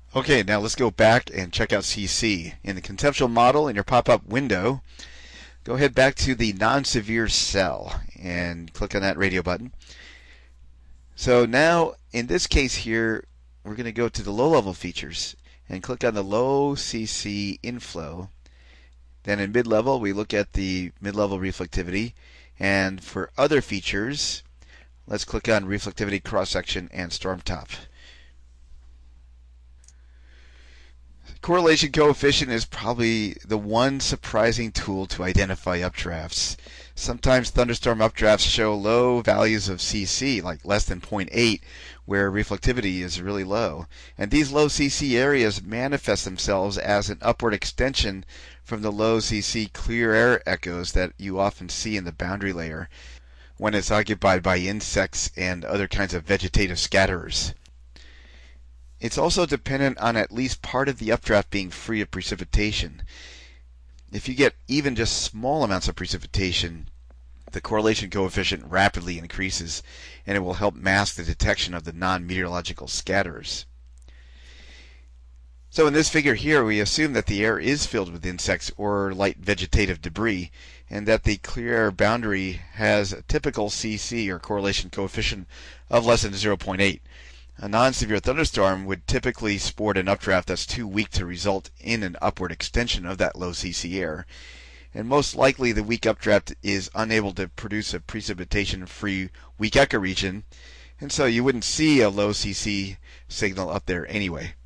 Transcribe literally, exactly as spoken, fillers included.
Okay, now let's go back and check out C C. In the conceptual model in your pop-up window, go ahead back to the non-severe cell and click on that radio button. So now, in this case here, we're going to go to the low-level features and click on the low C C inflow. Then in mid-level, we look at the mid-level reflectivity. And for other features, let's click on reflectivity cross-section and storm top. Correlation coefficient is probably the one surprising tool to identify updrafts. Sometimes thunderstorm updrafts show low values of C C, like less than zero point eight, where reflectivity is really low. And these low C C areas manifest themselves as an upward extension from the low C C clear air echoes that you often see in the boundary layer when it's occupied by insects and other kinds of vegetative scatterers. It's also dependent on at least part of the updraft being free of precipitation. If you get even just small amounts of precipitation, the correlation coefficient rapidly increases, and it will help mask the detection of the non-meteorological scatterers. So in this figure here, we assume that the air is filled with insects or light vegetative debris, and that the clear air boundary has a typical C C, or correlation coefficient, of less than zero point eight. A non-severe thunderstorm would typically sport an updraft that's too weak to result in an upward extension of that low C C air. And most likely the weak updraft is unable to produce a precipitation-free weak echoregion, and so you wouldn't see a low C C signal up there anyway.